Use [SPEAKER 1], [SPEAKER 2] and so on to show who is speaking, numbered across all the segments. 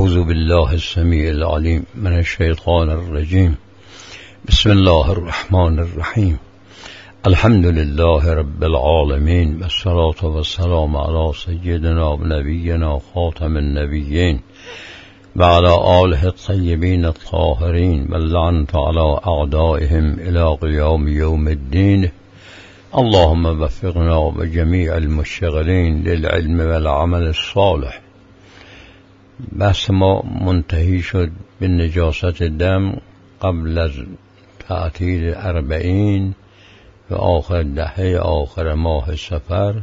[SPEAKER 1] أعوذ بالله السميع العليم من الشيطان الرجيم. بسم الله الرحمن الرحيم. الحمد لله رب العالمين، والصلاة والسلام على سيدنا ونبينا خاتم النبيين وعلى آله الطيبين الطاهرين، واللعنة على أعدائهم إلى قيام يوم الدين. اللهم وفقنا وجميع المشتغلين للعلم والعمل الصالح. بحث ما منتهی شد به نجاست دم قبل از تعطیل 40 و آخر دهه آخر ماه صفر.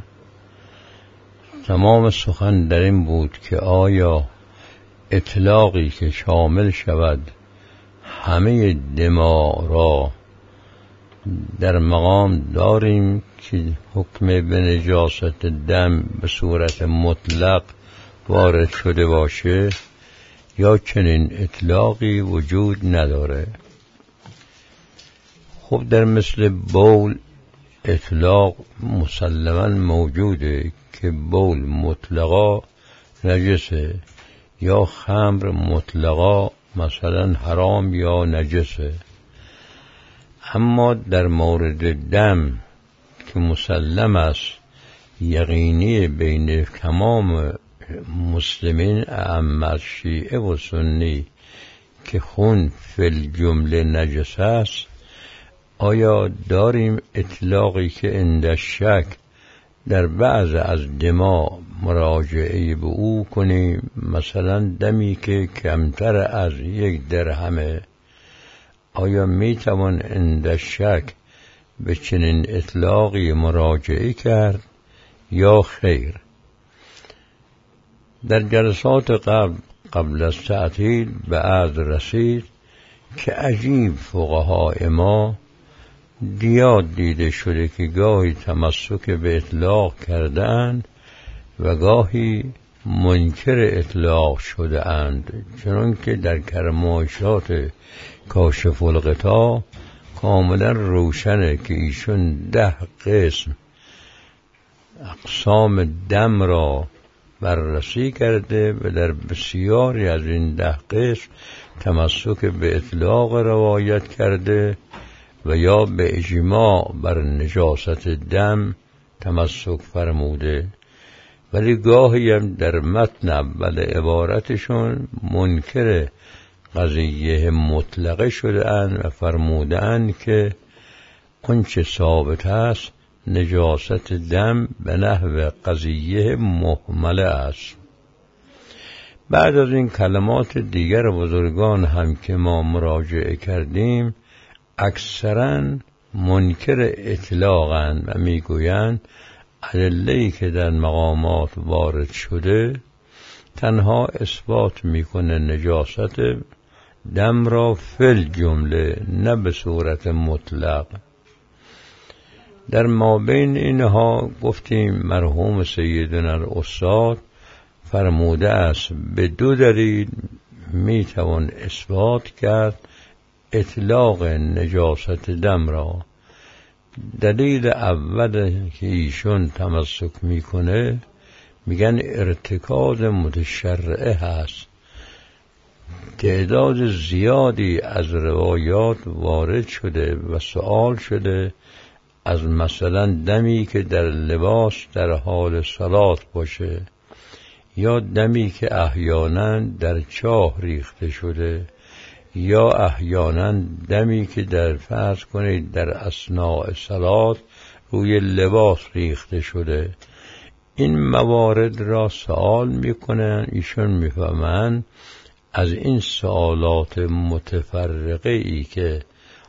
[SPEAKER 1] تمام سخن در این بود که آیا اطلاقی که شامل شود همه دماء را در مقام داریم که حکم به نجاست دم به صورت مطلق وارد شده باشه، یا چنین اطلاقی وجود نداره؟ خب در مثل بول اطلاق مسلماً موجوده که بول مطلقا نجسه، یا خمر مطلقا مثلا حرام یا نجسه. اما در مورد دم که مسلم است، یقینی بین تمام مسلمین ائمه شیعه و سنی که خون فی الجمله نجس است، آیا داریم اطلاقی که عند شک در بعض از دما مراجعه به او کنیم؟ مثلا دمی که کمتر از 1 درهمه، آیا میتوان عند شک به چنین اطلاقی مراجعه کرد یا خیر؟ در جلسات قبل از تعطیل به عرض رسید که عجیب فقهای ما زیاد دیده شده که گاهی تمسک به اطلاق کردند و گاهی منکر اطلاق شده اند، چون که در کرمایشات کاشف الغطا کاملا روشنه که ایشون 10 قسم اقسام دم را بررسی کرده و در بسیاری از این 10 قسم تمسک به اطلاق روایت کرده و یا به اجماع بر نجاست دم تمسک فرموده، ولی گاهی هم در متن اول عبارتشون منکر قضیه مطلقه شده اند و فرموده اند که آنچه ثابت است نجاست دم به نحو قضیه محمله است. بعد از این کلمات دیگر بزرگان هم که ما مراجعه کردیم، اکثراً منکر اطلاقاً و میگویند ادله‌ای که در مقامات وارد شده تنها اثبات میکنه نجاست دم را فی الجمله، نه به صورت مطلق. در مابین اینها گفتیم مرحوم سیدنا الاستاد فرموده است به 2 دلیل میتوان اثبات کرد اطلاق نجاست دم را. دلیل اول که ایشون تمسک میکنه، میگن ارتکاز متشرعه هست. تعداد زیادی از روایات وارد شده و سؤال شده از مثلا دمی که در لباس در حال صلات باشه، یا دمی که احیانا در چاه ریخته شده، یا احیانا دمی که در فرض کنید در اثناء صلات روی لباس ریخته شده. این موارد را سوال میکنن، ایشون میفهمن از این سوالات متفرقه ای که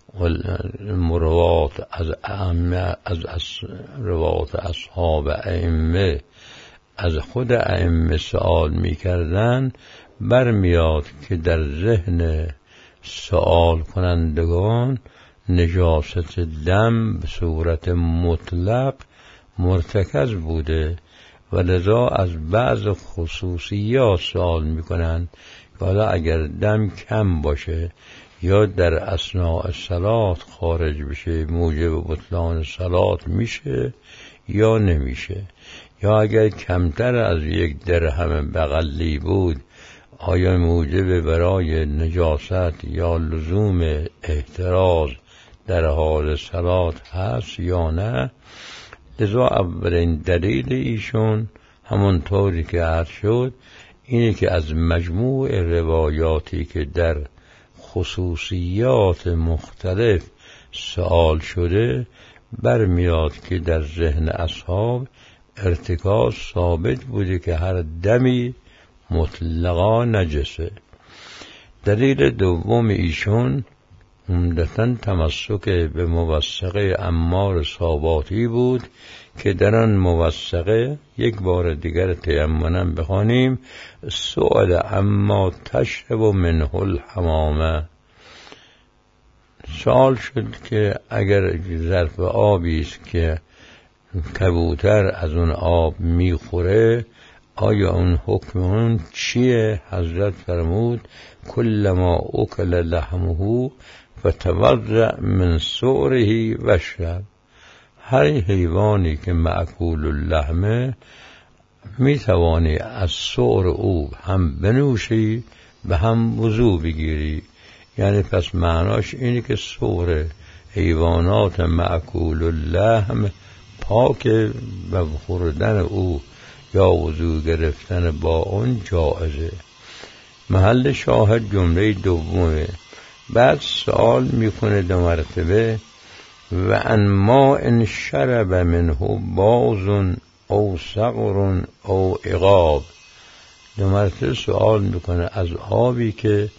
[SPEAKER 1] مروات از روات اصحاب ائمه از خود ائمه سوال میکردن، برمیاد که در ذهن سوال کنندگان نجاست دم به صورت مطلق مرتکز بوده و لذا از بعض خصوصیات سوال میکنند که حالا اگر دم کم باشه یا در اثناء صلات خارج بشه موجب بطلان صلات میشه یا نمیشه، یا اگر کمتر از 1 درهم بغلی بود آیا موجب برای نجاست یا لزوم احتراز در حال صلات هست یا نه. لذا اولین دلیل ایشون همونطوری که عرض شد اینه که از مجموع روایاتی که در خصوصیات مختلف سؤال شده برمیاد که در ذهن اصحاب ارتکاز ثابت بوده که هر دمی مطلقا نجسه. دلیل دوم ایشون عمدتاً تمسک به موثقه عمار صاباتی بود که در آن موثقه یک بار دیگر تیمناً بخوانیم سؤال عما تشرب منه الحمامه. سوال شد که اگر ظرف آبی است که کبوتر از اون آب میخوره آیا اون حکم اون چیه؟ حضرت فرمود کلما اکل لحمه فتوضأ من سؤره واشرب. هر حیوانی که مأکول اللحمه میتوانی از سؤر او هم بنوشی و هم وضو بگیری. یعنی پس معناش اینه که سؤر حیوانات مأکول اللحم پاک و خوردن او یا وضو گرفتن با اون جائزه. محل شاهد جمله دومه. بعد سوال میکنه دو مرتبه و ان ما ان شرب منه باز او صغر او عقاب. دو مرتبه سوال میکنه از آبی که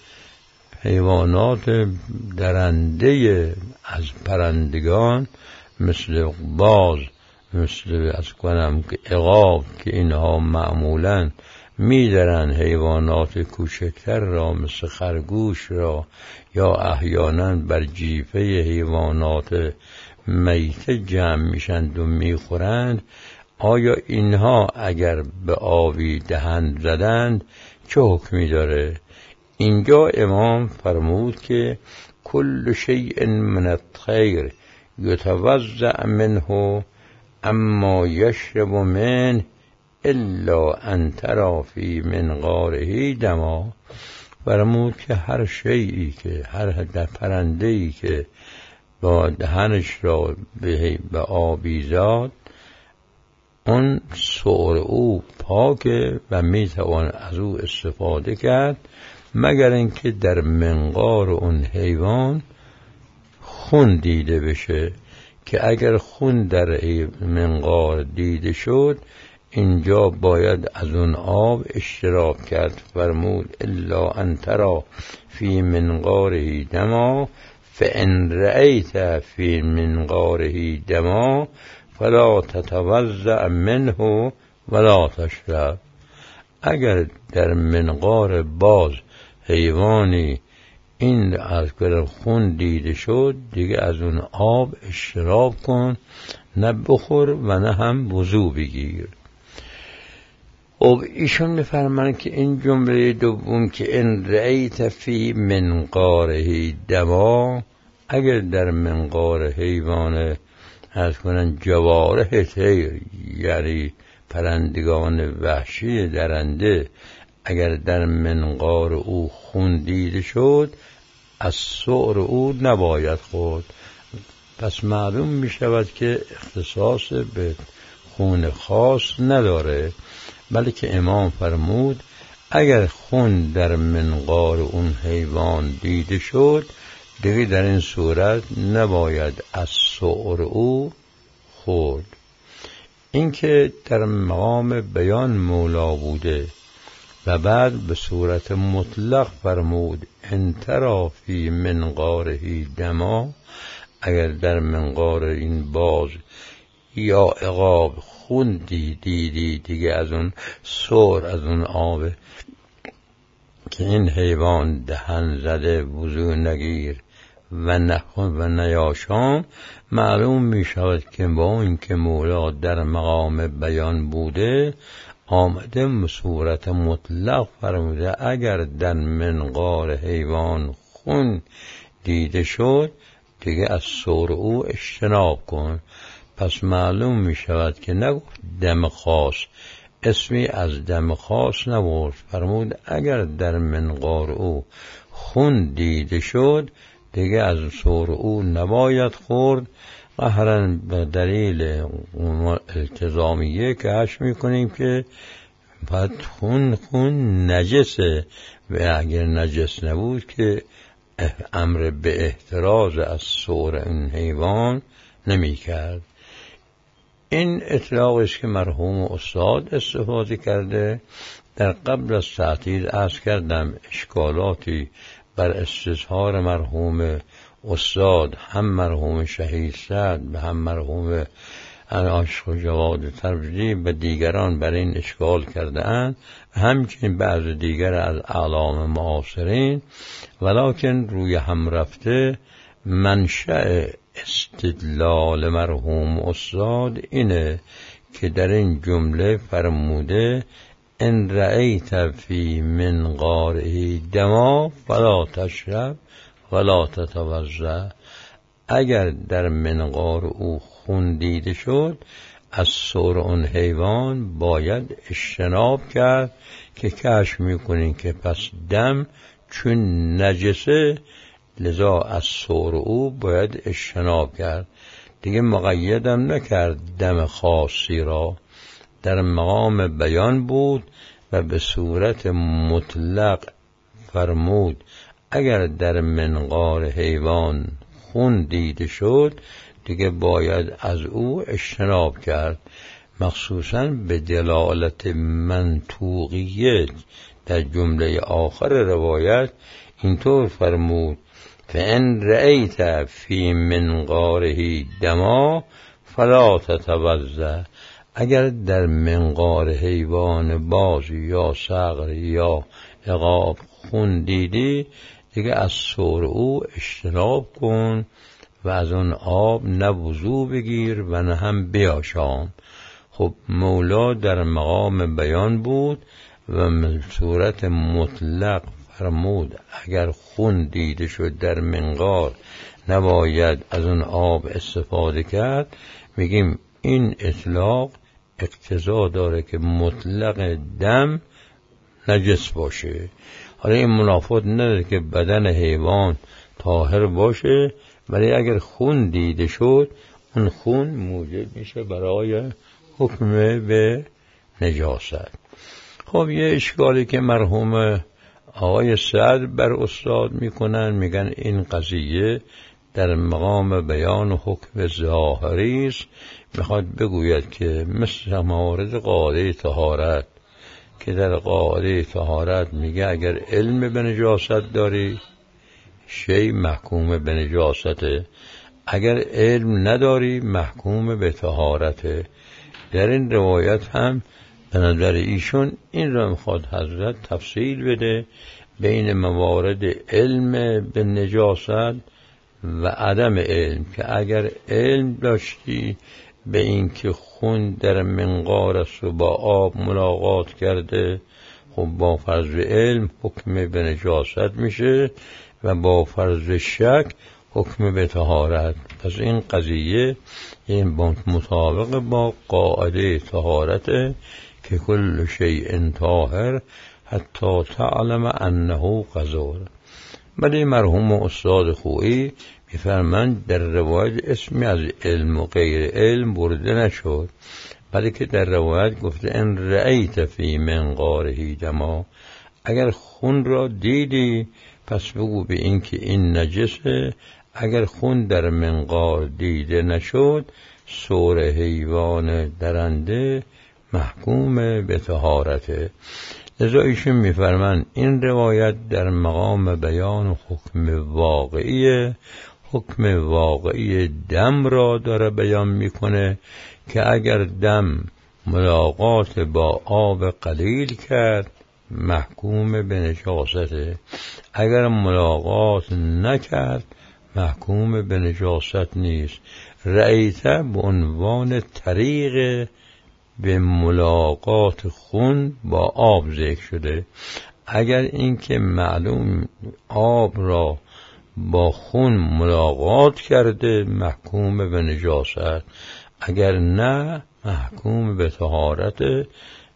[SPEAKER 1] حیوانات درنده از پرندگان مثل باز، مثل از کنم که عقاب که اینها معمولاً میدرن حیوانات کوچکتر را مثل خرگوش را یا احیانا بر جیفه حیوانات میته جمع میشند و میخورند، آیا اینها اگر به آبی دهن زدند چه حکمی داره؟ اینجا امام فرمود که کل شیء من الطیر یتوضأ منه اما یشرب منه الا ان تری فی منقاره دما. فرمود که هر شیئی که هر پرنده‌ای که با دهنش را به آبی زاد اون سؤر او پاکه و میتوان از او استفاده کرد مگر اینکه در منقار اون حیوان خون دیده بشه، که اگر خون در منقار دیده شد اینجا باید از اون آب اشتراب کرد. فرمود الا ان تری فی منقاره دما فان رأیت فی منقاره دما فلا تتوضأ منه ولا تشرب. اگر در منقار باز حیوانی این از خون دیده شد دیگه از اون آب اشتراب کن، نه بخور و نه هم وضو بگیر. ایشون میفرمایند که این جمله دوم که ان رأیت فی منقاره دما، اگر در منقار حیوان از کنن جوارح طیر یعنی پرندگان وحشی درنده اگر در منقار او خون دیده شد از سؤر او نباید خورد. پس معلوم می شود که اختصاص به خون خاص نداره، بلکه امام فرمود اگر خون در منقار اون حیوان دیده شد دیگه در این صورت نباید از سؤر او خورد. این که در مقام بیان مولا بوده و بعد به صورت مطلق فرمود ان تری فی منقاره دما، اگر در منقار این باز یا عقاب خون دیدی دیگه از اون سؤر از اون آب که این حیوان دهن زده وضو نگیر و نخون و نیاشام، معلوم می شود که با این که مولا در مقام بیان بوده آمده صورت مطلق فرموده اگر در منقار حیوان خون دیده شد دیگه از سؤر او اجتناب کن. پس معلوم می شود که نگفت دم خاص، اسمی از دم خاص نبرد. فرمود اگر در منقار او خون دیده شد دیگه از سور او نباید خورد. قهراً به دلیل التزامیه که هش میکنیم که بعد خون نجسه و اگر نجس نبود که امر به احتراز از سور این حیوان نمی کرد. این اطلاقی است که مرحوم استاد استفاده کرده. در قبل از تعطیل عرض کردم اشکالاتی بر استظهار مرحوم استاد، هم مرحوم شهید سعد و هم مرحوم عاشق جواد تبریزی و دیگران بر این اشکال کرده اند، همچنین بعض دیگر از اعلام معاصرین، ولکن روی هم رفته منشأ استدلال مرحوم استاد اینه که در این جمله فرموده ان رأیت فی منقاره دما فلا تشرب ولا تتوضأ. اگر در منقار او خون دیده شد از سور اون حیوان باید اجتناب کرد، که کشف میکنین که پس دم چون نجسه لذا از سور او باید اجتناب کرد. دیگه مقیدم نکرد دم خاصی را، در مقام بیان بود و به صورت مطلق فرمود اگر در منقار حیوان خون دیده شد دیگه باید از او اجتناب کرد. مخصوصاً به دلالت منطوقیه در جمله آخر روایت اینطور فرمود فإن رأیت فی منقاره دما فلا تتوضأ. اگر در منقار حیوان باز یا صقر یا عقاب خون دیدی دیگه از سور او اجتناب کن و از اون آب نه وضو بگیر و نه هم بیاشام. خب مولا در مقام بیان بود و صورت مطلق فرمود اگر خون دیده شد در منقار نباید از اون آب استفاده کرد. میگیم این اطلاق اقتضا داره که مطلق دم نجس باشه. حالا این منافات نداره که بدن حیوان طاهر باشه، ولی اگر خون دیده شد اون خون موجب میشه برای حکم به نجاست. خب یه اشکالی که مرحوم آقای سعد بر استاد میکنن، میگن این قضیه در مقام بیان حکم ظاهری است. میخواد بگوید که مثل موارد قاعده طهارت که در قاعده طهارت میگه اگر علم به نجاست داری شی محکوم به نجاسته، اگر علم نداری محکوم به طهارته. در این روایت هم به نظر ایشون این را میخواد حضرت تفصیل بده بین موارد علم به نجاست و عدم علم، که اگر علم داشتی به این که خون در منقار است و با آب ملاقات کرده، خب با فرض علم حکم به نجاست میشه و با فرض شک حکم به طهارت. پس این قضیه این مطابق با قاعده طهارت که کل شیء طاهر حتی تعلم انه قذور. ولی مرحوم استاد خویی میفرمند در روایت اسمی از علم و غیر علم برده نشد، بلکه در روایت گفته ان رأیت فی منقاره دما. اگر خون را دیدی پس بگو به این که این نجسه. اگر خون در منقار دیده نشد سور حیوان درنده محکوم به طهارته. لذا ایشون میفرمند این روایت در مقام بیان حکم واقعی، حکم واقعی دم را داره بیان میکنه که اگر دم ملاقات با آب قلیل کرد محکوم به نجاسته، اگر ملاقات نکرد محکوم به نجاست نیست. رأیته به عنوان طریق به ملاقات خون با آب ذکر شده. اگر اینکه معلوم آب را با خون ملاقات کرده محکوم به نجاست، اگر نه محکوم به طهارت.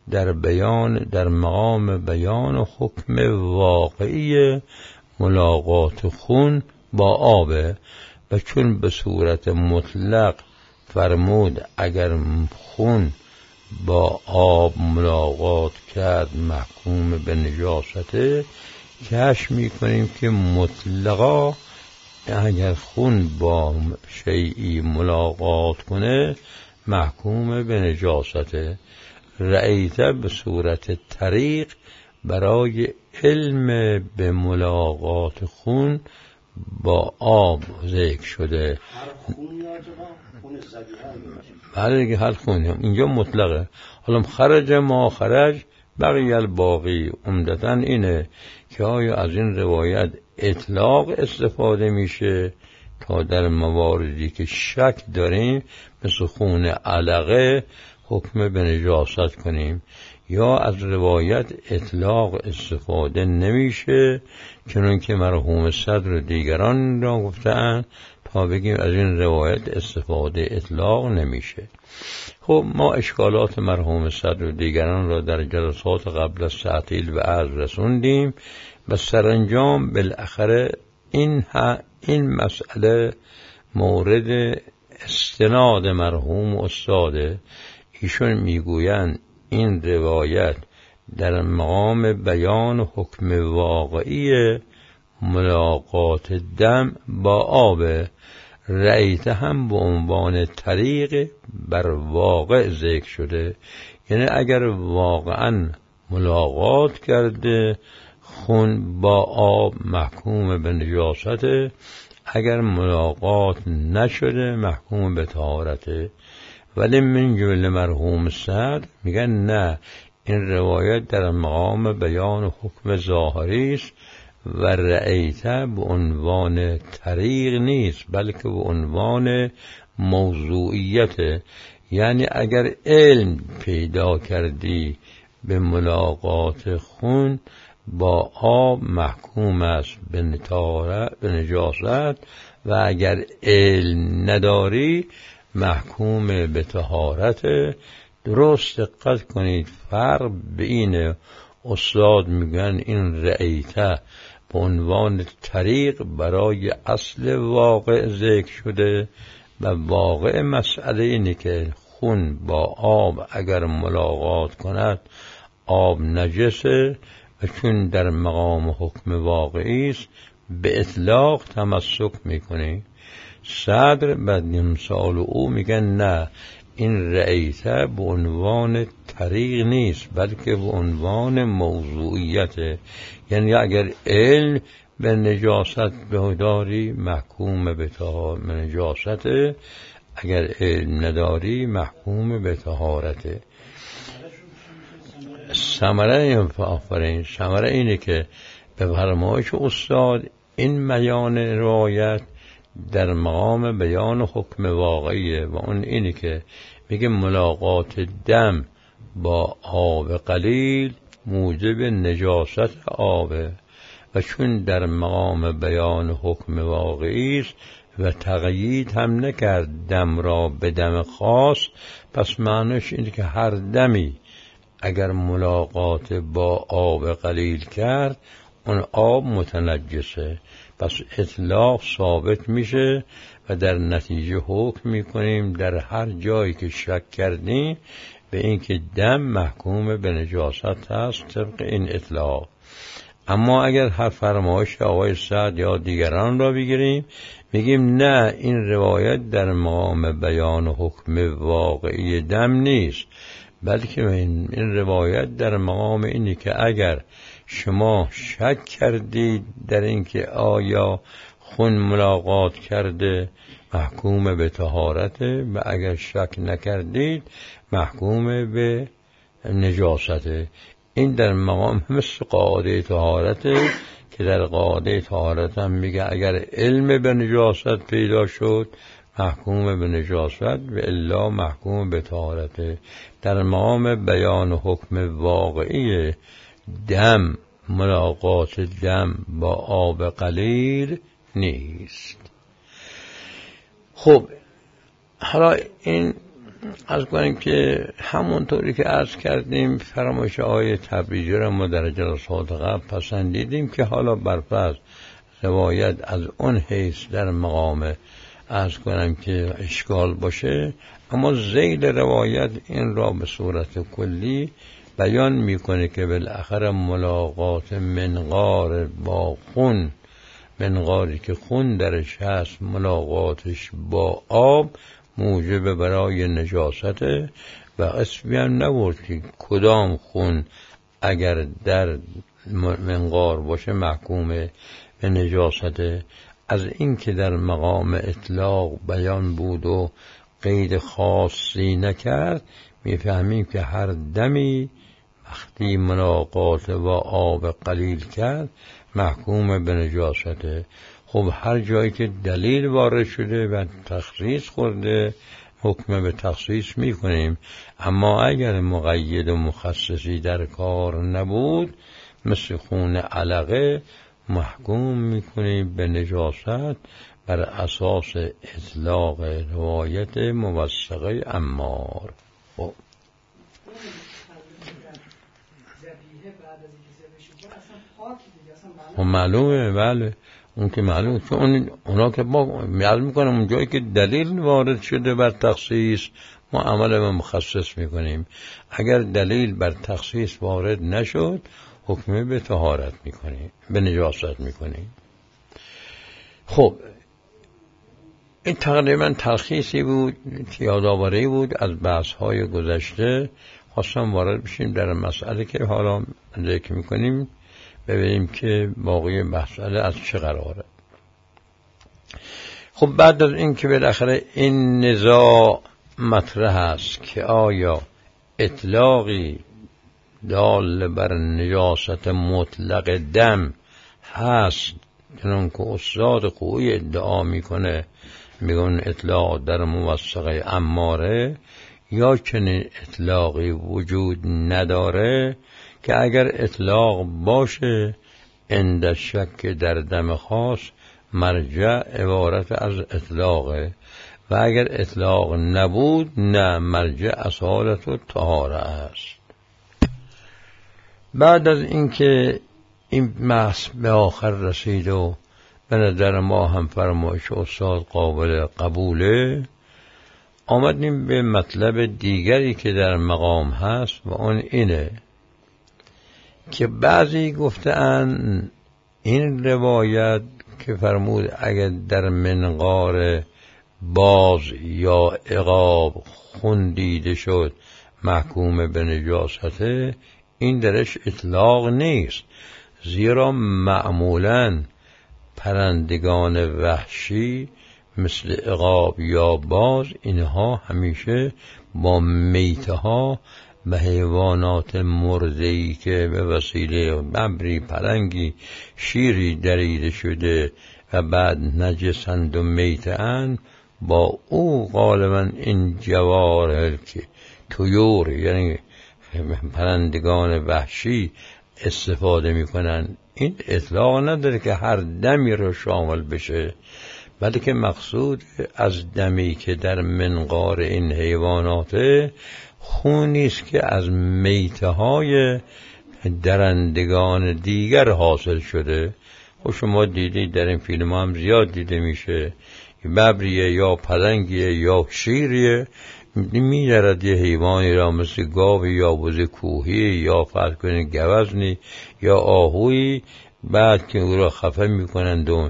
[SPEAKER 1] در مقام بیان حکم واقعی ملاقات خون با آبه. و چون به صورت مطلق فرمود اگر خون با آب ملاقات کرد محکوم به نجاسته، کشف میکنیم که مطلقا اگر خون با شیئی ملاقات کنه محکوم به نجاسته. رأیته به صورت طریق برای علم به ملاقات خون با آب ذکر شده. بله دیگه، هر خونی اینجا مطلقه. حالا خرج ما خرج بقیه الباقی. عمدتاً اینه که آیا از این روایت اطلاق استفاده میشه تا در مواردی که شک داریم مثل خون علقه حکم به نجاست کنیم، یا از روایت اطلاق استفاده نمیشه چون که مرحوم صدر و دیگران را گفتن تا بگیم از این روایت استفاده اطلاق نمیشه. خب ما اشکالات مرحوم صدر و دیگران را در جلسات قبل از تعطیل به عرض رسوندیم و سرانجام بالاخره این مسئله مورد استناد مرحوم استاده. ایشون میگویند این روایت در مقام بیان حکم واقعی ملاقات دم با آب، رأیته هم به عنوان طریق بر واقع ذکر شده. یعنی اگر واقعا ملاقات کرده خون با آب محکوم به نجاسته، اگر ملاقات نشده محکوم به طهارته. ولی من جمله مرحوم صدر میگن نه، این روایت در مقام بیان حکم ظاهری است و رأیته به عنوان طریق نیست بلکه به عنوان موضوعیت. یعنی اگر علم پیدا کردی به ملاقات خون با آب محکوم است به نجاست و اگر علم نداری محکوم به طهارت. درست دقت کنید، فرق بین استاد میگن این رأیته به عنوان طریق برای اصل واقع ذکر شده و واقع مسئله اینه که خون با آب اگر ملاقات کند آب نجسه و چون در مقام حکم واقعی است به اطلاق تمسک میکنه. صدر بعد امثال او میگن نه، این رأیته به عنوان طریق نیست بلکه به عنوان موضوعیت. یعنی اگر علم به نجاست بهداری محکوم به نجاست، اگر علم نداری محکوم به طهارته. ثمره اینه که به فرمایش استاد این بیان روایت در مقام بیان حکم واقعیه و اون اینه که میگه ملاقات دم با آب قلیل موجب نجاست آبه و چون در مقام بیان حکم واقعی است و تقیید هم نکرد دم را به دم خاص، پس معنیش اینه که هر دمی اگر ملاقات با آب قلیل کرد اون آب متنجسه. پس اطلاق ثابت میشه و در نتیجه حکم میکنیم در هر جایی که شک کردیم به اینکه دم محکوم به نجاست هست طبق این اطلاق. اما اگر هر فرمایش آقای سعد یا دیگران را بگیریم میگیم نه، این روایت در مقام بیان حکم واقعی دم نیست بلکه این روایت در مقام اینه که اگر شما شک کردید در اینکه آیا خون ملاقات کرده محکوم به طهارته و اگر شک نکردید محکوم به نجاسته. این در مقام مثل قاعده طهارته که در قاعده طهارت هم میگه اگر علم به نجاست پیدا شد محکوم به نجاست و الا محکوم به طهارته. در مقام بیان حکم واقعی دم ملاقات دم با آب قلیل نیست. خب حالا این از کنیم که همونطوری که عرض کردیم فرمایش آقای تبریزی را ما در جلسات قبل پسندیدیم که حالا برفرض روایت از اون حیث در مقام عرض کنم که اشکال باشه، اما ذیل روایت این را به صورت کلی بیان میکنه که بالاخره ملاقات منقار با خون، منقاری که خون درش هست، ملاقاتش با آب موجب برای نجاسته و اسمی هم نبود که کدام خون اگر در منقار باشه محکوم به نجاسته. از این که در مقام اطلاق بیان بود و قید خاصی نکرد میفهمیم که هر دمی وقتی ملاقات با آب قلیل کرد محکوم به نجاسته. خب هر جایی که دلیل وارد شده و تخصیص خورده حکم به تخصیص میکنیم، اما اگر مقید و مخصصی در کار نبود مثل خون علقه محکوم میکنیم به نجاست بر اساس اطلاق روایت موثقه عمار. خب معلومه، بله اون که معلومه، چون اونا که ما میعرض میکنم اون جایی که دلیل وارد شده بر تخصیص ما عمل به مخصص میکنیم، اگر دلیل بر تخصیص وارد نشد حکمه به طهارت میکنیم، به نجاست میکنیم. خب این تقریبا تلخیصی بود، یادآوری بود از بحث‌های گذشته. خواستم وارد بشیم در مسئله که حالا ذکر میکنیم، ببینیم که باقی مسئله از چه قراره. خب بعد از این که بالاخره این نزاع مطرح است که آیا اطلاقی دال بر نجاست مطلق دم هست، چون که استاد خویی ادعا میکنه میگن اطلاق در موثقه عماره، یا چنین اطلاقی وجود نداره که اگر اطلاق باشه عند شک در دم خاص مرجع عبارت از اطلاقه، و اگر اطلاق نبود نه، مرجع اصالت و طهاره است. بعد از اینکه این بحث به آخر رسید و به نظر ما هم فرمایش استاد قابل قبوله، آمدیم به مطلب دیگری که در مقام هست و اون اینه که بعضی گفتن این روایت که فرمود اگر در منقار باز یا عقاب خون دیده شد محکوم به نجاسته، این درش اطلاق نیست، زیرا معمولاً پرندگان وحشی مثل عقاب یا باز اینها همیشه با میته ها و حیوانات مرده‌ای که به وسیله ببری، پلنگی، شیری دریده شده و بعد نجسند و میته‌اند، با او غالبا این جوارح که طیور یعنی پرندگان وحشی استفاده میکنن. این اطلاق نداره که هر دمی رو شامل بشه، بلکه مقصود از دمی که در منقار این حیواناته خونی است که از میته های درندگان دیگر حاصل شده. خب شما دیدید در این فیلم هم زیاد دیده میشه، ببریه یا پلنگیه یا شیریه می‌درد یه حیوانی را مثل گاو یا بز کوهی یا فرض کنید گوزنی یا آهویی، بعد که او را خفه میکنند و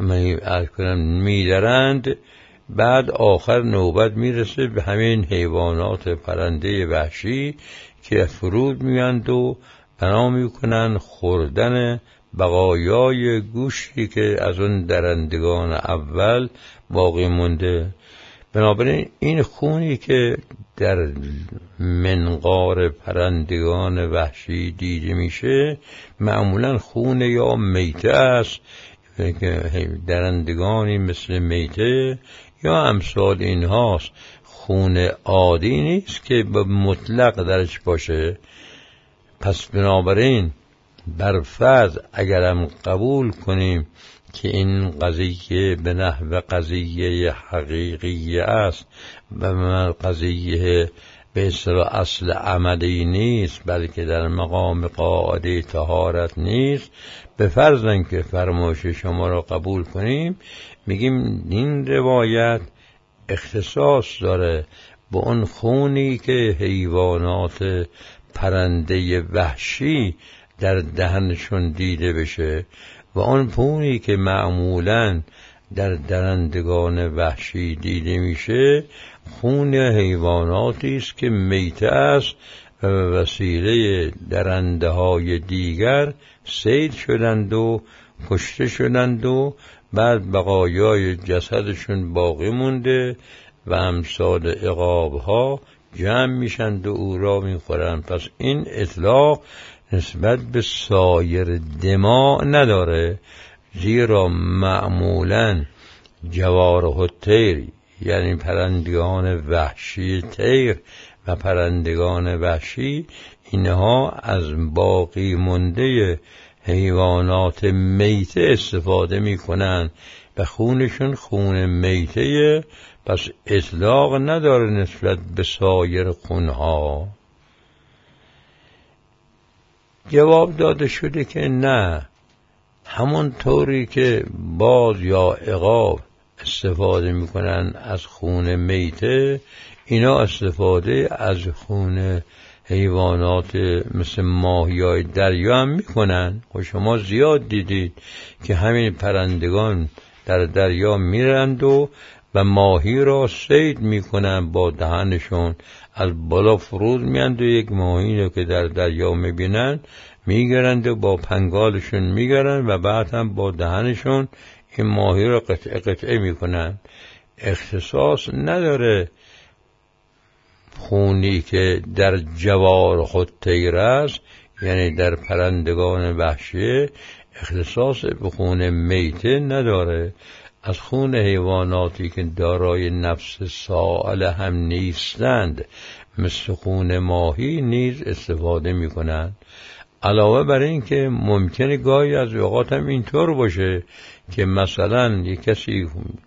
[SPEAKER 1] می‌درند، بعد آخر نوبت میرسه به همین حیوانات پرنده وحشی که فرود میاند و بنا میکنن خوردن بقایای گوشتی که از اون درندگان اول باقی مونده. بنابراین این خونی که در منقار پرندگان وحشی دیده میشه معمولا خون یا میته است، که درندگانی مثل میته یا امثال اینهاست. خون عادی نیست که به مطلق درش باشه. پس بنابراین بر فرض اگرم قبول کنیم که این قضیه به نحو قضیه حقیقی است و من قضیه به اصل عملی نیست، بلکه در مقام قاعده طهارت نیست، به فرض که فرمایش شما را قبول کنیم، میگیم این روایت اختصاص داره به اون خونی که حیوانات پرنده وحشی در دهنشون دیده بشه و اون خونی که معمولاً در درندگان وحشی دیده میشه خون حیواناتی است که میته است و به وسیله درنده های دیگر صید شدند و کشته شدند و بعد بقایای جسدشون باقی مونده و امثال عقاب ها جمع میشند و او را میخورند. پس این اطلاق نسبت به سایر دماء نداره، زیرا معمولاً جوارح الطیر یعنی پرندگان وحشی طیر و پرندگان وحشی اینها از باقی مونده حیوانات میته استفاده میکنن و خونشون خون میته، پس اطلاق نداره نسبت به سایر خونها. جواب داده شده که نه، همون طوری که باز یا عقاب استفاده میکنن از خون میته، اینا استفاده از خون حیوانات مثل ماهیای دریا هم میکنن. و شما زیاد دیدید که همین پرندگان در دریا میرند و ماهی را صید میکنن با دهنشون، از بالا فرود میاند و یک ماهی رو که در دریا میبینن میگرند و با پنگالشون میگرند و بعد هم با دهنشون این ماهی را قطعه قطعه میکنن. اختصاص نداره خونی که در جوارح الطیر است، یعنی در پرندگان وحشی، اختصاص به خون میته نداره. از خون حیواناتی که دارای نفس سائل هم نیستند مثل خون ماهی نیز استفاده میکنند. علاوه بر این که ممکنه گاهی از اوقات هم اینطور باشه که مثلا یک کسی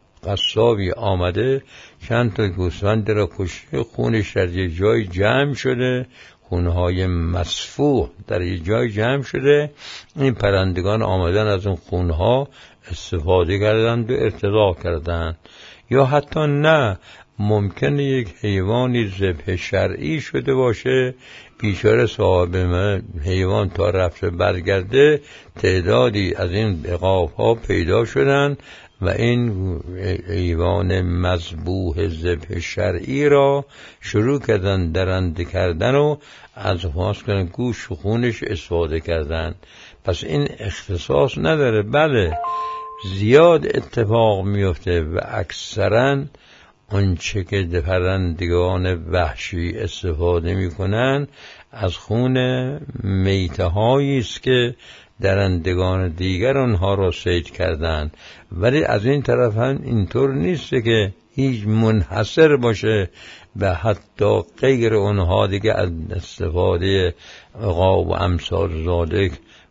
[SPEAKER 1] قصابی آمده چند تا گوسفند را کشته، خونش در یک جای جمع شده، خونهای مصفوح در یک جای جمع شده، این پرندگان آمدن از اون خونها استفاده کردند و ارتضاع کردند. یا حتی نه، ممکنه یک حیوانی ذبح شرعی شده باشه، بیچاره صاحب حیوان تا رفته برگرده تعدادی از این عقاب‌ها پیدا شدن و این حیوان مذبوح ذبح شرعی را شروع کردن درنده کردن و از گوشت و خونش استفاده کردن. پس این اختصاص نداره. بله زیاد اتفاق میفته و اکثرا آنچه که پرندگان وحشی استفاده میکنن از خون میته هایی است که درندگان دیگر آنها را صید کردند. ولی از این طرف هم اینطور نیست که هیچ منحصر باشه و حتی غیر اونها دیگه از استفاده عقاب و امثال ذالک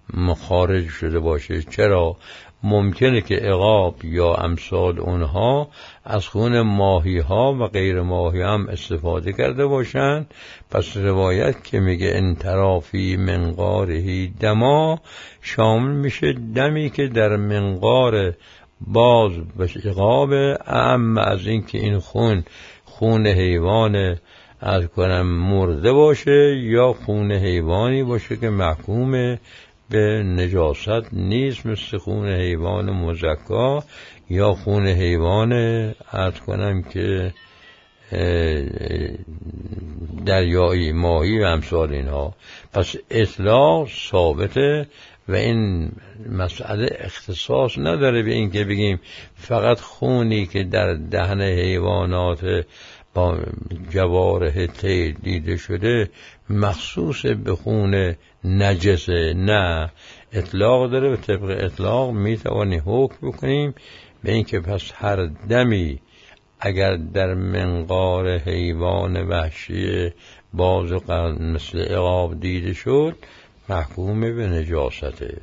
[SPEAKER 1] مخارج شده باشه. چرا؟ ممکنه که عقاب یا امثال اونها از خون ماهی ها و غیر ماهی هم استفاده کرده باشند. پس روایت که میگه انترافی منقاره دما شامل میشه دمی که در منقار باز و عقاب، اعم از این که این خون حیوان از کنم مرده باشه یا خون حیوانی باشه که محکوم به نجاست نیست، مثل خون حیوان مزکا یا خون حیوان عرض کنم که دریایی ماهی و امثال اینها. پس اطلاق ثابته و این مسئله اختصاص نداره به این که بگیم فقط خونی که در دهن حیوانات با جوارح طیر دیده شده مخصوص به خون نجسه. نه، اطلاق داره و طبق اطلاق میتوانیم حکم بکنیم به این که پس هر دمی اگر در منقار حیوان وحشی باز و مثل عقاب دیده شد، محکوم به نجاسته.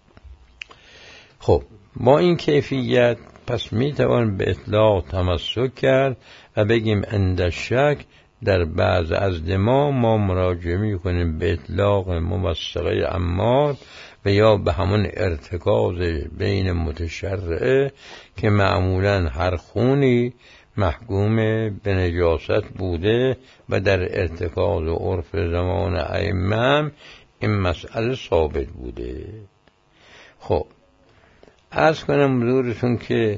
[SPEAKER 1] خب با این کیفیت پس میتوان به اطلاق تمسک کرد و بگیم عند شک در بعض از دما ما مراجعه میکنیم به اطلاق موثقه عمار و یا به همون ارتکاز بین متشرعه که معمولا هر خونی محکوم به نجاست بوده و در ارتکاز و عرف زمان ائمه این مسئله ثابت بوده. خب عرض کنم حضورتون که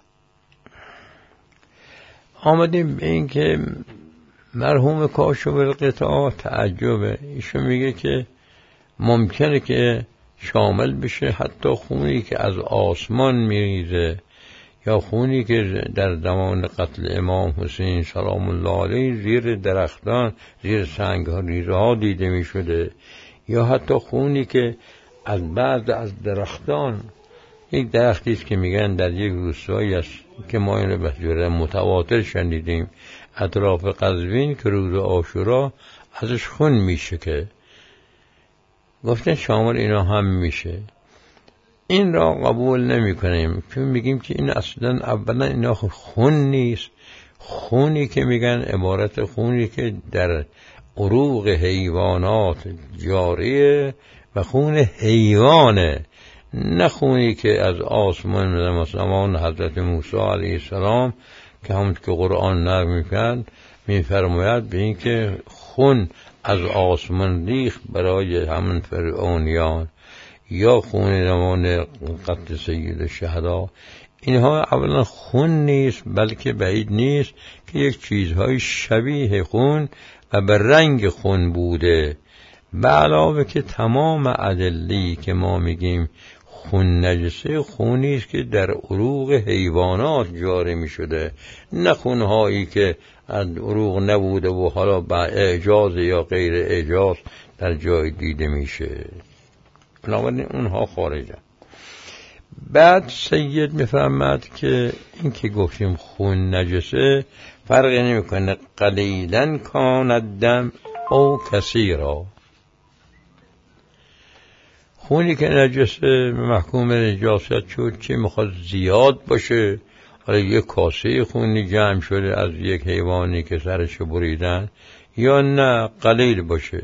[SPEAKER 1] آمدیم به این که مرحوم کاشف القطاع تعجبه، ایشون میگه که ممکنه که شامل بشه حتی خونی که از آسمان میریزه یا خونی که در زمان قتل امام حسین سلام الله علیه زیر درختان زیر سنگ ها ریزه ها دیده می شده، یا حتی خونی که از بعض از درختان، یک درختی است که میگن در یک روستایی است که ما اینو به صورت متواتر شنیدیم اطراف قزوین که روز عاشورا ازش خون میشه، که گفتن شامل اینا هم میشه. این را قبول نمی کنیم، چون میگیم که این اصلا اولا اینا خون نیست. خونی که میگن عبارت خونی که در عروق حیوانات جاریه و خون حیوانه، نه خونی که از آسمان زمان حضرت موسی علیه السلام که همون که قرآن نقل میکرد میفرماید به این که خون از آسمان ریخت برای همون فرعونیان، یا خون زمان قتل سید الشهدا. اینها اولا خون نیست، بلکه بعید نیست که یک چیزهای شبیه خون و به رنگ خون بوده. به علاوه که تمام ادله‌ای که ما میگیم خون نجسه، خونی است که در عروق حیوانات جاری می شده، نه خونهایی که از عروق نبوده و حالا با اعجاز یا غیر اعجاز در جای دیده میشه. بنابراین اونها خارجه. بعد سید میفرماد که این که گفتیم خون نجسه فرقی نمیکنه قلیلا کان الدم او کثیرا. خونی که نجسه محکوم به نجاست شد چه میخواد زیاد باشه، حالا یک کاسه خونی جمع شده از یک حیوانی که سرش بریدن، یا نه قلیل باشه.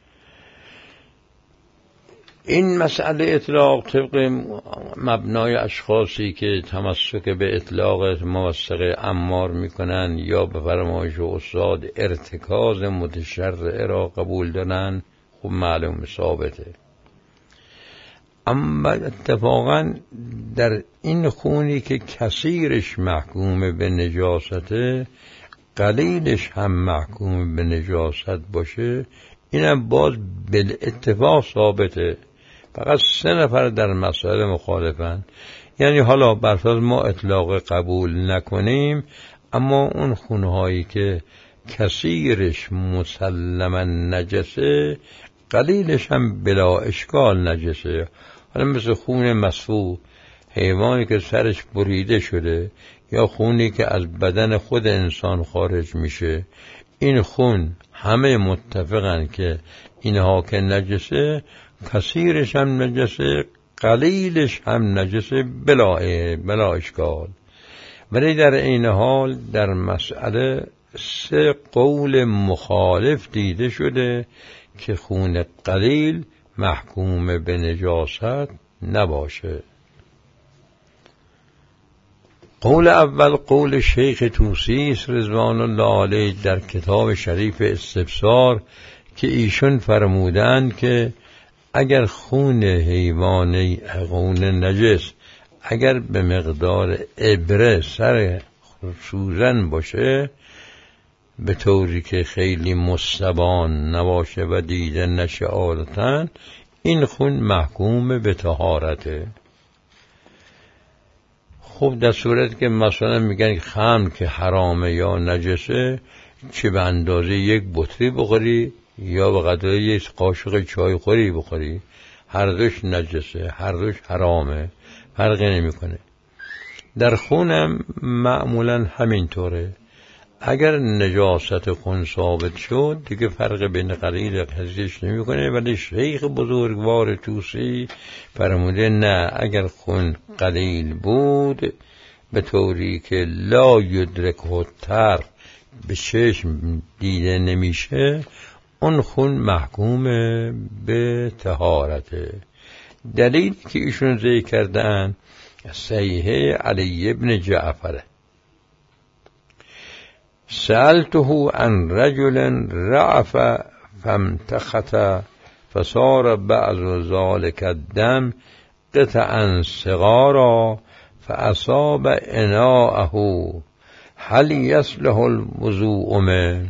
[SPEAKER 1] این مسئله اطلاق طبق مبنای اشخاصی که تمسک به اطلاق موثق عمار میکنن یا به فرمایش استاد ارتکاز متشرع را قبول دارن، خب معلوم ثابته. اما اتفاقا در این خونی که کثیرش محکوم به نجاسته، قلیلش هم محکوم به نجاست باشه، اینم باز بالاتفاق ثابته. فقط 3 نفر در مسئله مخالفن. یعنی حالا برفرض ما اطلاق قبول نکنیم، اما اون خونهایی که کثیرش مسلما نجسه، قلیلش هم بلا اشکال نجسه. حالا مثل خون مسفوح، حیوانی که سرش بریده شده یا خونی که از بدن خود انسان خارج میشه، این خون همه متفقن که اینها که نجسه، کثیرش هم نجسه، قلیلش هم نجسه بلا اشکال. ولی در این حال در مسئله 3 قول مخالف دیده شده که خون قلیل محکوم به نجاست نباشه. قول اول قول شیخ طوسی است رضوان الله علیه در کتاب شریف استبصار که ایشون فرمودند که اگر خون حیوانی خون نجس اگر به مقدار ابره سر سوزن باشه، به طوری که خیلی مستبان نباشه و دیده نشه عادتاً، این خون محکوم به طهارته. خب در صورت که مثلا میگن خمر که حرامه یا نجسه، چه به اندازه یک بطری بخوری یا به قدر یک قاشق چای خوری بخوری، هر دوش نجسه، هر دوش حرامه، فرقی نمیکنه. در خونم معمولا همینطوره. اگر نجاست خون ثابت شد دیگه فرق بین قلیل کثیرش نمیکنه. ولی شیخ بزرگوار توسی فرموده نه، اگر خون قلیل بود به طوری که لا یدرک و تر به چشم دیده نمیشه، اون خون محکوم به طهارته. دلیل که ایشون ذکر کردن صحیح علی ابن جعفره. سألته عن رجل رعف فامتخت فصار بعض ذلك الدم قطعا صغارا فأصاب اناءه هل يصلح الوضوء منه؟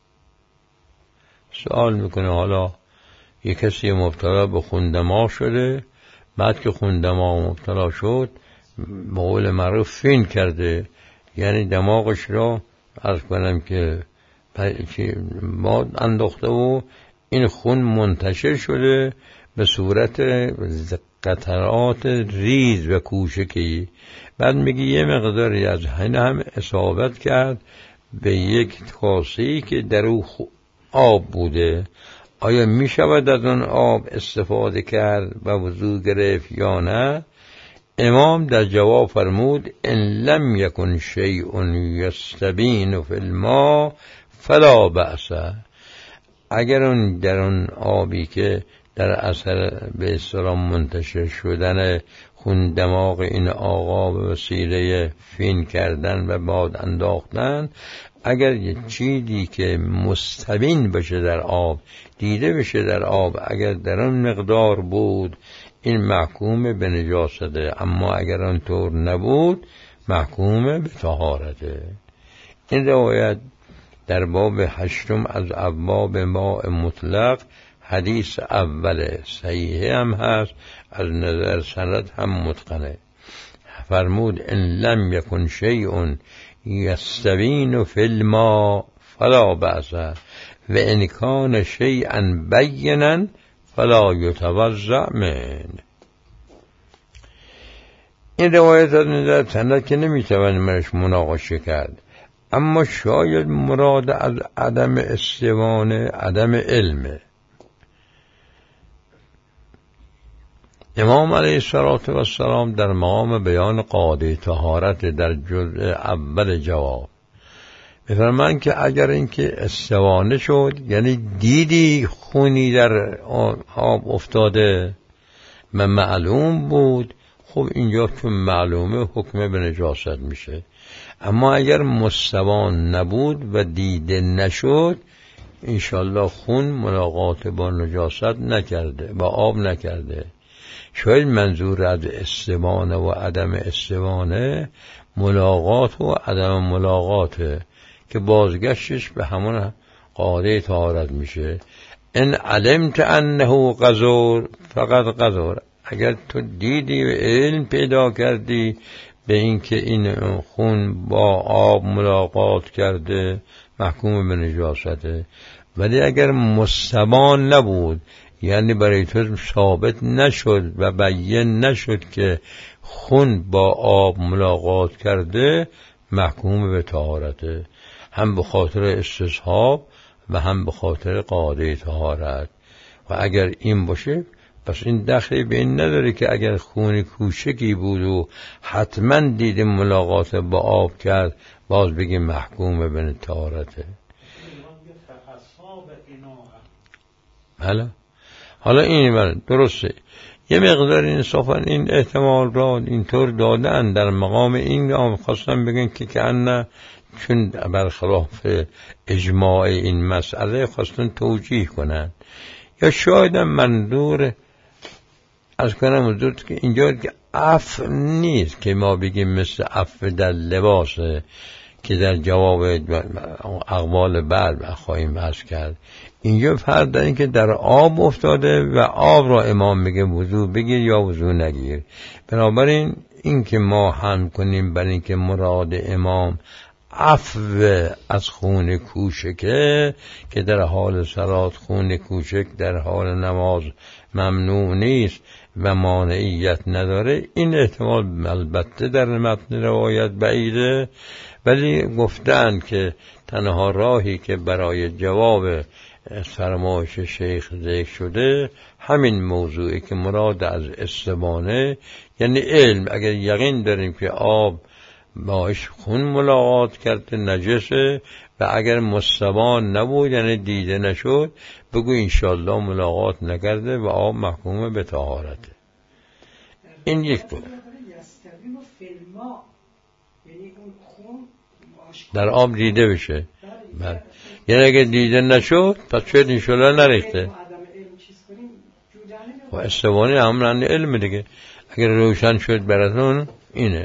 [SPEAKER 1] سوال میکنه حالا یک کسی مبتلا به خوندما شده، بعد که خوندما مبتلا شد به قول معروف فین کرده، یعنی دماغش را عرض کنم که باد انداخته و این خون منتشر شده به صورت قطرات ریز و کوچکی. بعد میگه یه مقداری از این هم اصابت کرد به یک کاسه‌ای که در او آب بوده، آیا می شود از اون آب استفاده کرد و وضو گرفت یا نه؟ امام در جواب فرمود ان لم یکن شیء یستبین فی الماء فلا بأس. اگر اون در اون آبی که در اثر به اصطلاح منتشر شدن خون دماغ این آقا به وسیله فین کردن و باد انداختن، اگر یه چیزی که مستبین بشه در آب، دیده بشه در آب، اگر در اون مقدار بود این محکوم به نجاسته، اما اگر آن طور نبود محکوم به طهارته. این روایت در باب 8 از ابواب ماء مطلق حدیث اول صحیح هم هست، از نظر سند هم متقنه. فرمود ان لم یکن شیء یستبین فی الماء فلا بأس و ان کان شیئا بینا فلا یتوضأ منه. این روایت از نظر سند که نمیتوان منش مناقشه کرد، اما شاید مراد از عدم استوان عدم علمه. امام علیه السلام در مقام بیان قاعده طهارت در جزء اول جواب می‌فرمایند که اگر اینکه استوانه شد، یعنی دیدی خونی در آب افتاده و معلوم بود، خب اینجا که معلومه حکم به نجاست میشه. اما اگر مستوان نبود و دیده نشد، انشالله خون ملاقات با نجاست نکرده، با آب نکرده. شاید منظور از استوانه و عدم استوانه ملاقات و عدم ملاقاته که بازگشتش به همون قاعده طهارت میشه. ان علمت انه قذور فقط قذور، اگر تو دیدی و علم پیدا کردی به اینکه این خون با آب ملاقات کرده محکوم به نجاسته. ولی اگر مستبان نبود، یعنی برای تو ثابت نشد و بیان نشد که خون با آب ملاقات کرده، محکوم به طهارته، هم به خاطر استصحاب و هم به خاطر قاعده طهارت. و اگر این باشه پس این دخلی به این نداره که اگر خون کوچکی بود و حتما دید ملاقات با آب کرد باز بگیم محکوم به طهارته. حالا این درسته، یه مقدار انصافا این احتمال را اینطور دادن در مقام این خواستم بگن که نه، چون برخلاف اجماع این مسئله خواستن توجیه کنن، یا شاید منظور از کنم حضورت که اینجا که عفو نیست که ما بگیم مثل عفو در لباسه که در جواب اقوال بعد خواهیم عرض کرد. اینجا فرق داره که در آب افتاده و آب را امام میگه وضو بگیر یا وضو نگیر. بنابراین این که ما هم کنیم برای اینکه مراد امام عفو از خون کوچکه که در حال صلات خون کوچک در حال نماز ممنوع نیست و مانعیت نداره، این احتمال البته در متن روایت بعیده، ولی گفتند که تنها راهی که برای جواب فرمایش شیخ ذکر شده همین موضوعی که مراد از استبانه یعنی علم. اگر یقین داریم که آب باش خون ملاقات کرده نجسه و اگر مستبان نبود یعنی دیده نشد، بگو انشالله ملاقات نکرده و آب محکوم به طهارته. این یک بود. در آب دیده بشه، یعنی اگر دیده نشد پس شاید انشالله نریخته و استبانه همون علم دیگه. اگر روشن شد براتون اینه.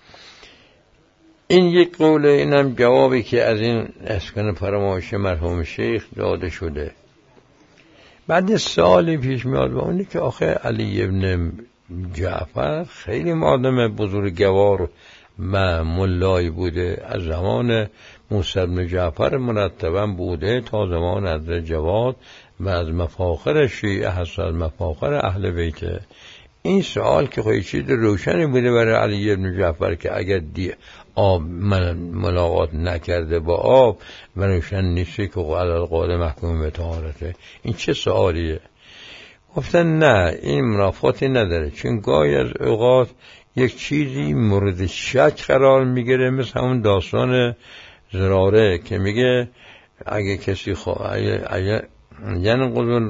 [SPEAKER 1] این یک قوله، اینم جوابی که از این اسکن فرمایش مرحوم شیخ داده شده. بعد سوالی پیش میاد و اونی که آخه علی ابن جعفر خیلی آدم بزرگوار و ملایی بوده، از زمان موسی بن جعفر مرتبا بوده تا زمان حضرت جواد و از مفاخر شیعه هست، از مفاخر اهل بیته. این سوال که خیلی چیز روشنی بوده برای علی بن جعفر که اگر آب ملاقات نکرده با آب و روشن نیستی که علل قول محکوم به طهارته. این چه سوالیه؟ گفتن نه، این منافاتی نداره، چون گاهی از اوقات یک چیزی مورد شک قرار میگیره، مثل همون داستان زراره که میگه اگه کسی یعنی قدر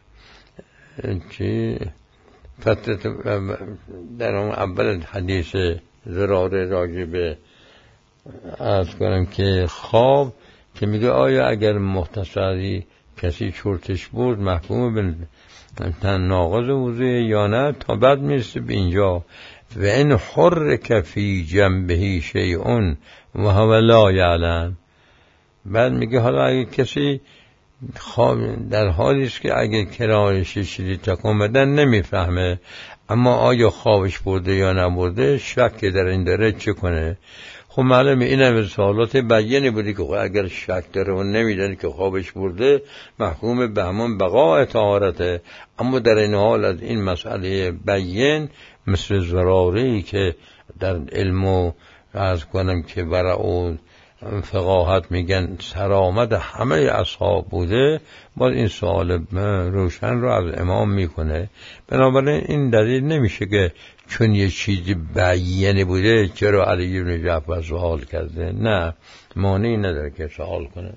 [SPEAKER 1] چی فترت در اون اول حدیث زراره راجع به عرض کنم که خواب که میگه آیا اگر مختصری کسی چرتش برد محکوم به ناقض وضوء یا نه، تا بعد میرسه به اینجا و این حرک فی جنبه شیء و هو لا یعلم. بعد میگه حالا اگه کسی خواب در حالی است که اگه کنارش چیزی تکون بدن نمیفهمه، اما آیا خوابش برده یا نبرده شک در این داره چه کنه؟ خب معلومه این هم سوالات بیانی بودی که اگر شک داره و نمیدونه که خوابش برده محکوم به همون بقاء طهارته. اما در این حال از این مسئله بیان مثل زراری که در علم و عرض کنم که ورع و فقاهت میگن سرآمد همه اصحاب بوده، باز این سوال روشن رو از امام میکنه. بنابراین این دلیل نمیشه که چون یه چیزی بیانی بوده چرا علی بن جعفر سوال کرده. نه، مانعی نداره که سوال کنه.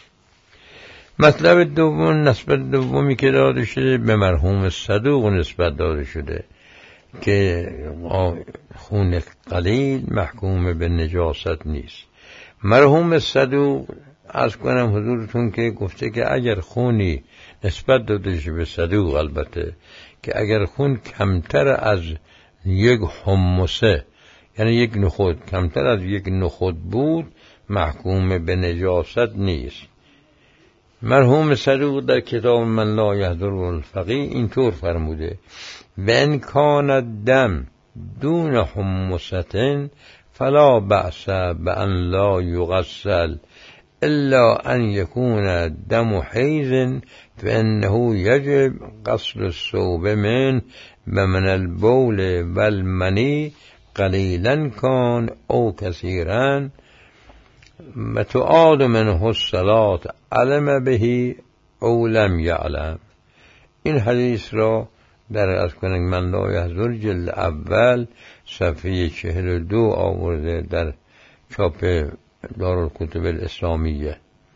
[SPEAKER 1] مطلب دوم، نسبت دومی که داده شده به مرحوم صدوق نسبت داده شده که خون قلیل محکوم به نجاست نیست. مرحوم صدوق عرض کنم حضورتون که گفته که اگر خونی نسبت داده شده به صدوق، البته که اگر خون کمتر از یک حمصه یعنی یک نخود، کمتر از یک نخود بود محکوم به نجاست نیست. مرحوم صدوق در کتاب من لا یحضر الفقیه اینطور فرموده و ان کان الدم دون حمصه فلا بأس بأن لا يغسل الا ان يكون دم حیض فانه يجب غسل الثوب منه ومن البول والمني قليلا كان او كثيرا وتعاد منه الصلاة علم به او لم يعلم. این حدیث را در از کنگ من لا یحضر جلد اول صفحه 42 آورده در چاپ دارالکتب الاسلامیه.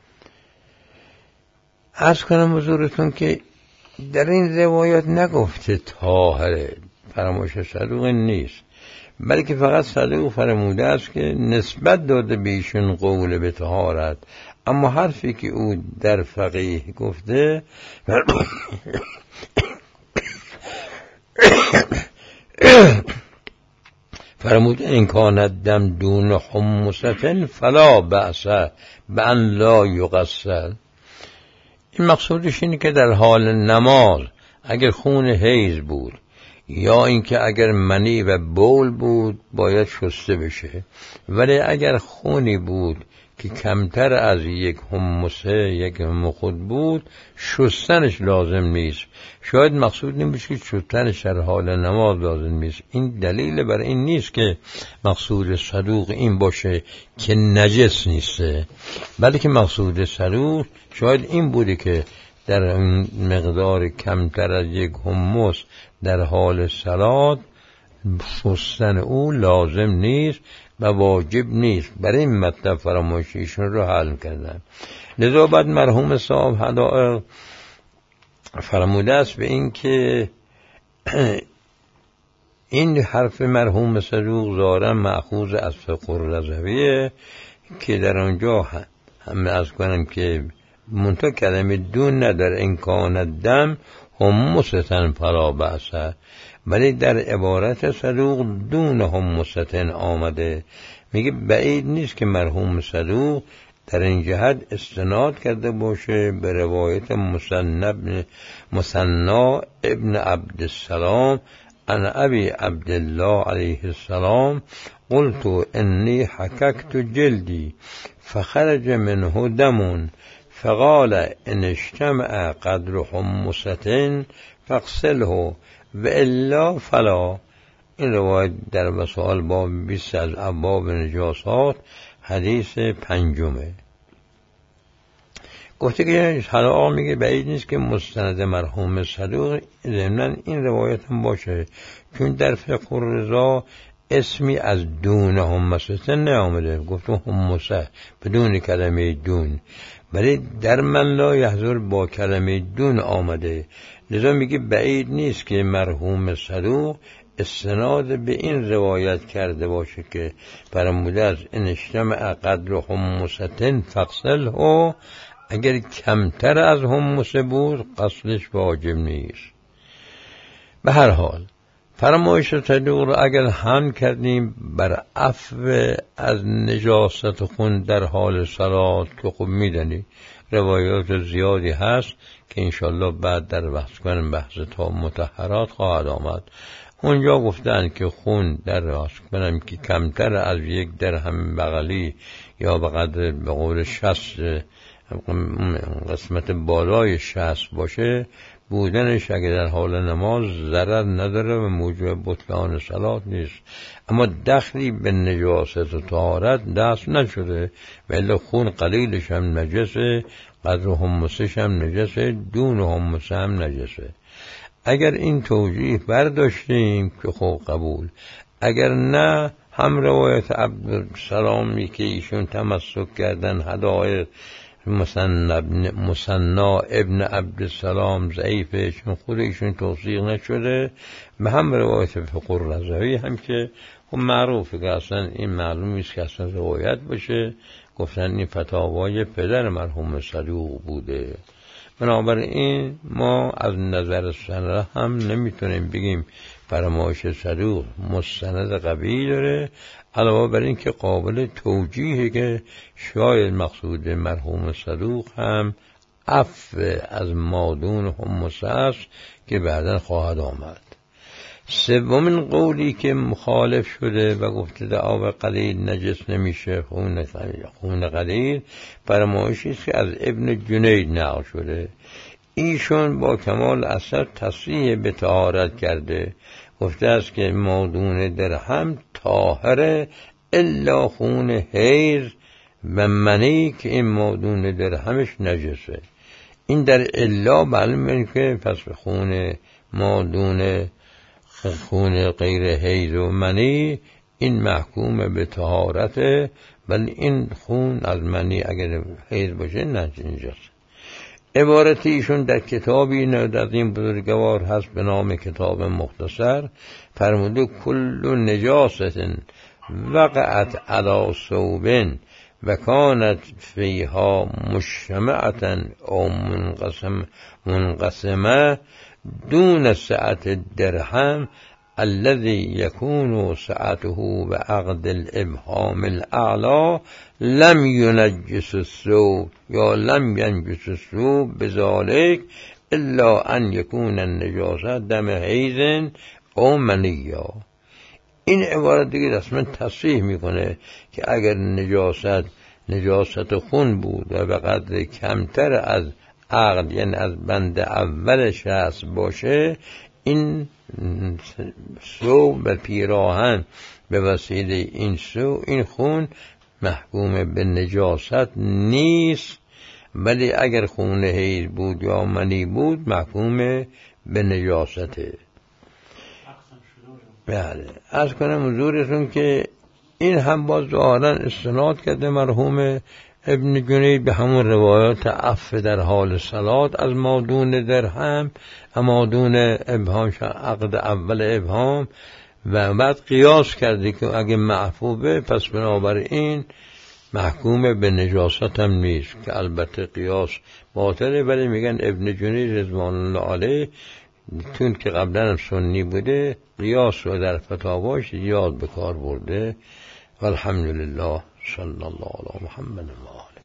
[SPEAKER 1] عرض کنم حضورتون که در این روایات نگفته طاهره، فرمایش صدوق نیست، بلکه فقط صدوق فرموده است که نسبت داده به ایشون قول به طهارت. اما حرفی که او در فقیه گفته فرمود این کاند دم دون حمصه فلا بأس بأن لا یغسل. این مقصودش اینه که در حال نماز اگر خون حیض بود یا اینکه اگر منی و بول بود باید شسته بشه، ولی اگر خونی بود که کمتر از یک حمصه یک مخود بود شستنش لازم نیست. شاید مقصود این باشه که شستنش در حال نماز لازم نیست. این دلیل برای این نیست که مقصود صدوق این باشه که نجس نیسته، بلکه مقصود صدوق شاید این بوده که در مقدار کمتر از یک حمص در حال صلات شستن او لازم نیست و واجب نیست. برای این مطلب فرمایش ایشون رو حل کردن. لذا بعد مرحوم صاحب حدائق فرموده است به این که این حرف مرحوم صدوق ظاهرا مأخوذ از فقه الرضویه که در آنجا همه از کنم که منتها کلمه دون نداره، این کان دم حمصتن فلا بأسه، ولی در عبارت صدوق دون حمصتن آمده. میگه بعید نیست که مرحوم صدوق در این جهت استناد کرده باشه به روایت مثنی ابن عبدالسلام عن ابی عبدالله علیه السلام قلت انی حککت جلدی فخرج منه دم فقال ان اجتمع قدر حمصة فاغسله و الا فلا. این روایت در مسائل باب 20 از ابواب نجاسات حدیث 5. گفته که حالا میگه بعید نیست که مستند مرحوم صدوق ضمناً این روایت هم باشه، چون در فقه الرضا اسمی از دون حمصه نیامده، گفتم حمصه بدون کلمه دون، ولی در من لا یحضر با کلمه دون آمده. لذا میگه بعید نیست که مرحوم صدوق استناد به این روایت کرده باشه که فرموده از ان اجتمع قدر حمصة فاغسله، اگر کمتر از حمصه بود غسلش واجب نیست. به هر حال فرمایش صدوق رو اگر هم کردیم بر عفو از نجاست خون در حال صلات که خب میدنی روایات زیادی هست که انشالله بعد در بحث تا مطهرات خواهد آمد. اونجا گفتن که خون در کنم که کمتر از 1 درهم بغلی یا به قول 60 قسمت بالای 60 باشه بودنش اگر در حال نماز ضرر نداره و موجب بطلان صلات نیست، اما دخلی به نجاست و طهارت دست نشده و الا خون قلیلش هم نجسه، قدر حمصش هم نجسه، دون حمصه هم نجسه. اگر این توجیه برداشتیم که خب قبول، اگر نه هم روایت عبدالسلامی که ایشون تمسک کردن حدائق مثنی ابن عبدالسلام ضعیفه چون خود ایشون توثیق نشده، به هم روایت فقه الرضوی هم که خب معروفه که اصلا این معلوم نیست که اصلا روایت باشه، گفتن این فتاوای پدر مرحوم صدوق بوده. بنابراین ما از نظر سند هم نمیتونیم بگیم فرمایش صدوق مستند قوی داره، علاوه بر این که قابل توجیه که شاید مقصود مرحوم صدوق هم عفو از مادون حمصه است که بعداً خواهد آمد. سومین قولی که مخالف شده و گفته آب قلیل نجس نمیشه، خون قلیل، فرمایشی است که از ابن جنید نقل شده. ایشون با کمال اثر تصریح به طهارت کرده، گفته است که مادون درهم طاهره الا خون حیض و منی که این مادون درهمش نجسه. این در الا معلومه که پس خون مادون خون غیر حیض و منی این محکوم به طهارته، ولی این خون از منی اگر حیض باشه نجس. عبارت ایشون در کتابی از این بزرگوار هست به نام کتاب مختصر، فرموده کل نجاست وقعت علی ثوب و کانت فیها مجتمعة او منقسمه دون سعة درهم الذي يكون سعته بعقد الابهام الاعلى لم ينجس الثوب یا لم ينجس الثوب بذلك الا ان يكون النجاسة دم حیض او منیا. این عبارت دیگه رسما تصریح میکنه که اگر نجاست خون بود و به قدر کمتر از عقد، یعنی از بند اول شخص باشه، این ثوب و پیراهن به وسیله این خون محکوم به نجاست نیست، ولی اگر خون حیض بود یا منی بود محکوم به نجاسته. بله، عرض کنم حضورتون که این هم باز ظاهرا استناد کرده مرحوم ابن جنید به همون روایات عفو در حال صلات از مادون درهم، مادون ابهام، عقد اول ابهام، و بعد قیاس کرده که اگه معفوبه پس بنابراین محکوم به نجاست هم نیست، که البته قیاس باطله، ولی میگن ابن جنید رضوان الله علیه چون که قبلا هم سنی بوده قیاس رو در فتاواش یاد به کار برده. والحمدلله، صلی الله علی محمد و آله.